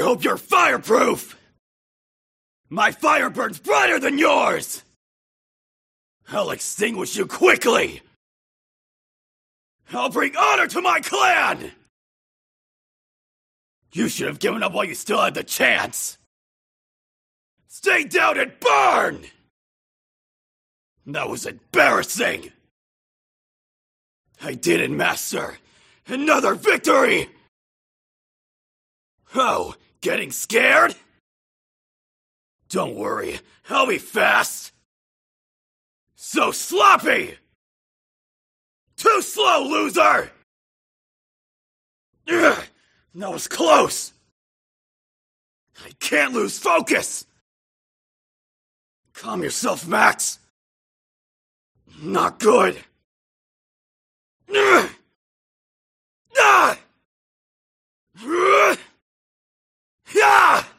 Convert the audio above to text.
hope you're fireproof! My fire burns brighter than yours! I'll extinguish you quickly! I'll bring honor to my clan! You should have given up while you still had the chance! Stay down and burn! That was embarrassing! I did it, Master! Another victory! Oh, getting scared? Don't worry, I'll be fast! So sloppy! Too slow, loser! Ugh, that was close! I can't lose focus! Calm yourself, Max! Not good! Ugh! Ah! Ugh!